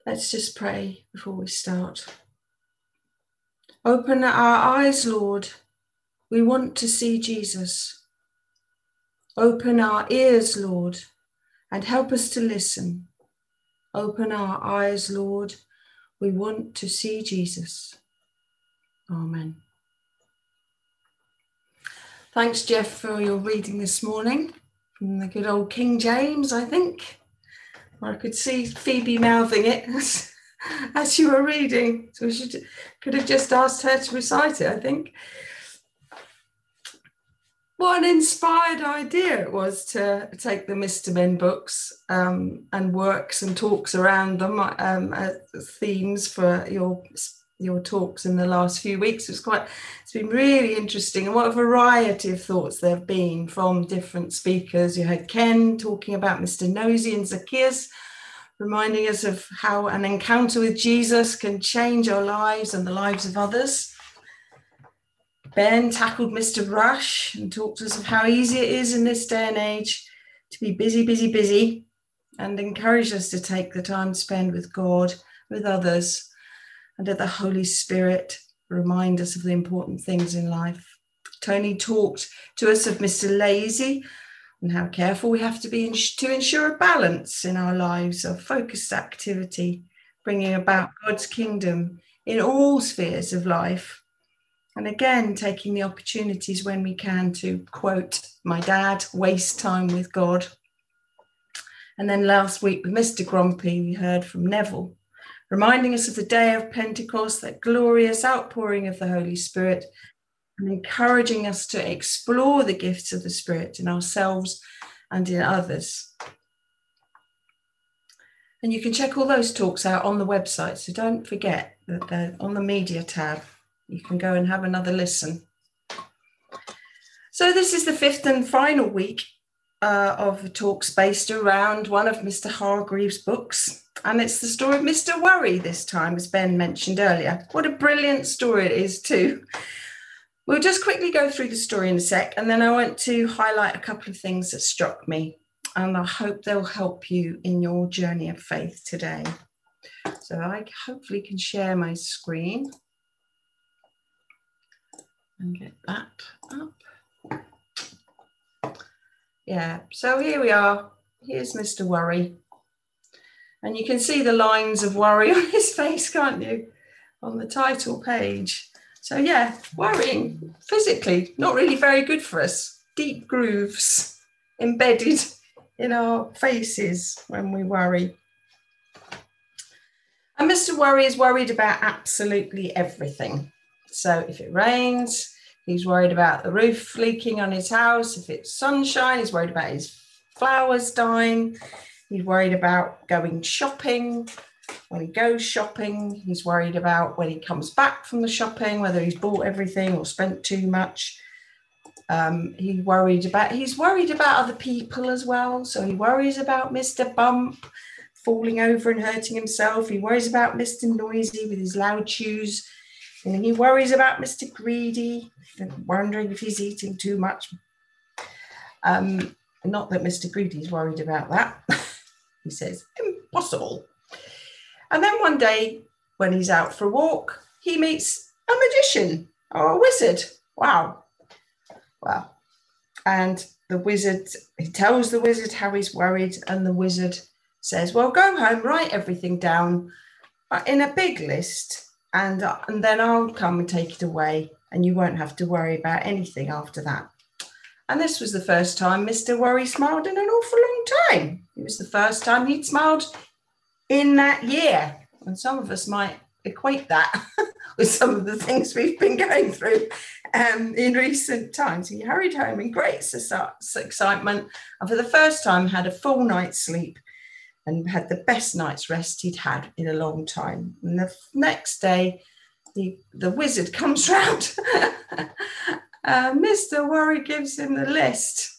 Let's just pray before we start. Open our eyes, Lord. We want to see Jesus. Open our ears, Lord, and help us to listen. Open our eyes, Lord. We want to see Jesus. Amen. Thanks, Jeff, for your reading this morning from the good old King James, I think. I could see Phoebe mouthing it as you were reading, so we could have just asked her to recite it, I think. What an inspired idea it was to take the Mr. Men books and works and talks around them as themes for your talks in the last few weeks. It's been really interesting, and what a variety of thoughts there have been from different speakers. You had Ken talking about Mr. Nosy and Zacchaeus, reminding us of how an encounter with Jesus can change our lives and the lives of others. Ben tackled Mr. Rush and talked to us of how easy it is in this day and age to be busy, and encouraged us to take the time to spend with God, with others, and let the Holy Spirit remind us of the important things in life. Tony talked to us of Mr. Lazy and how careful we have to be to ensure a balance in our lives of focused activity, bringing about God's kingdom in all spheres of life. And again, taking the opportunities when we can to, quote my dad, waste time with God. And then last week with Mr. Grumpy, we heard from Neville, reminding us of the day of Pentecost, that glorious outpouring of the Holy Spirit, and encouraging us to explore the gifts of the Spirit in ourselves and in others. And you can check all those talks out on the website, so don't forget that they're on the media tab. You can go and have another listen. So this is the fifth and final week of the talks based around one of Mr. Hargreaves' books. And it's the story of Mr. Worry this time, as Ben mentioned earlier. What a brilliant story it is too. We'll just quickly go through the story in a sec, and then I want to highlight a couple of things that struck me, and I hope they'll help you in your journey of faith today. So I hopefully can share my screen and get that up. Yeah, so here we are. Here's Mr. Worry. And you can see the lines of worry on his face, can't you? On the title page. So yeah, worrying physically, not really very good for us. Deep grooves embedded in our faces when we worry. And Mr. Worry is worried about absolutely everything. So if it rains, he's worried about the roof leaking on his house. If it's sunshine, he's worried about his flowers dying. He's worried about going shopping. When he goes shopping, he's worried about when he comes back from the shopping, whether he's bought everything or spent too much. He's worried about other people as well. So he worries about Mr. Bump falling over and hurting himself. He worries about Mr. Noisy with his loud shoes. And he worries about Mr. Greedy, wondering if he's eating too much. Not that Mr. Greedy's worried about that. He says, impossible. And then one day, when he's out for a walk, he meets a magician or a wizard. Wow. And the wizard, he tells the wizard how he's worried, and the wizard says, well, go home, write everything down in a big list, and then I'll come and take it away, and you won't have to worry about anything after that. And this was the first time Mr. Worry smiled in an awful long time. It was the first time he'd smiled in that year. And some of us might equate that with some of the things we've been going through in recent times. He hurried home in great excitement, and for the first time had a full night's sleep and had the best night's rest he'd had in a long time. And the next day, the wizard comes round. Mr. Worry gives him the list.